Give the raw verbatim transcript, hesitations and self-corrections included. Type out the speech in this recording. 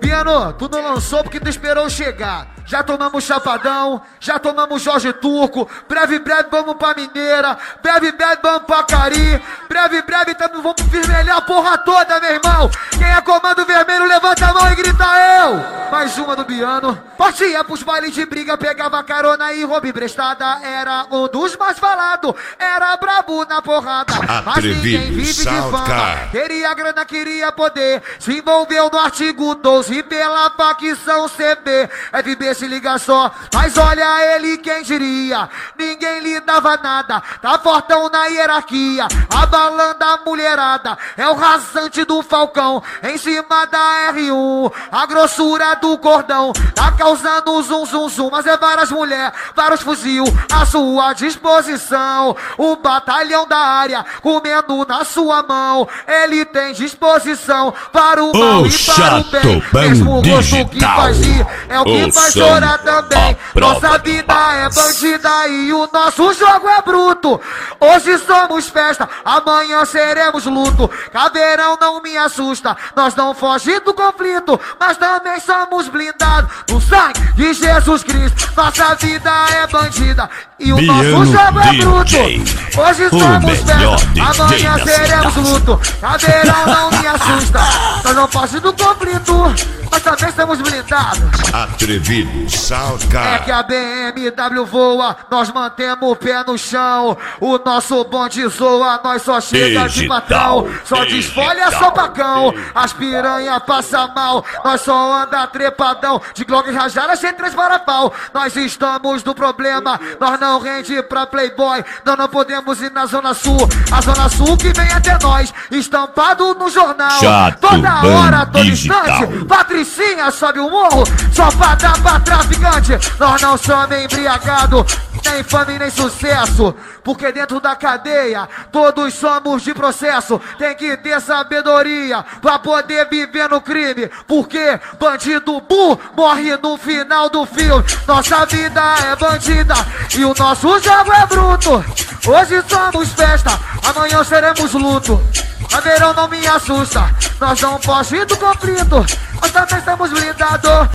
Biano, tu não lançou porque tu esperou chegar. Já tomamos Chapadão, já tomamos Jorge Turco. Breve, breve, vamos pra Mineira. Breve, breve, vamos pra Cari. Breve, breve, também vamos vermelhar a porra toda, meu irmão. Quem é comando vermelho, levanta a mão e grita eu. Mais uma do Biano. Partia pros bailes de briga, pegava carona e roubo emprestada. Era um dos mais falados, era brabo na porrada. Mas ninguém vive de fama. Queria grana, queria poder. Se envolveu no artigo doze pela facção C B. F B se liga só, mas olha ele quem diria. Ninguém lhe dava nada, tá fortão na hierarquia, abalando a mulherada. É o rasante do Falcão, em cima da R um. A grossura do cordão, tá causando zum zum zum. Mas é várias mulheres, vários fuzil à sua disposição. O batalhão da área, comendo na sua mão. Ele tem disposição para o mal o e para o bem. Mesmo o gosto que faz rir, é o que faz chorar também. Nossa vida é bandida e o nosso jogo é bruto. Hoje somos festa, amanhã seremos luto. Caveirão não me assusta, nós não fogimos do conflito, mas também somos blindados no sangue de Jesus Cristo. Nossa vida é bandida e o Biano nosso jogo é D J, bruto. Hoje somos festa, amanhã seremos luto. Caveirão não me assusta, nós não fogimos do conflito, mas também estamos blindados. Atrevido, Soundcar. É que a B M W voa, nós mantemos o pé no chão. O nosso bonde zoa, nós só chega de patrão. Só desfolha só pacão, as piranha passa mal. Nós só anda trepadão, de Glock rajada sem três para pau. Nós estamos no problema, nós não rende pra playboy. Nós não podemos ir na Zona Sul, a Zona Sul que vem até nós, estampado no jornal. Chato, toda hora, todo digital. instante, Patricinha sobe o morro, só pra dar pra traficante. Nós não somos embriagados, nem fama nem sucesso, porque dentro da cadeia todos somos de processo. Tem que ter sabedoria pra poder viver no crime, porque bandido burro morre no final do filme. Nossa vida é bandida e o nosso jogo é bruto. Hoje somos festa, amanhã seremos luto. Caveirão não me assusta, nós não fogimos do conflito, nós também estamos blindados.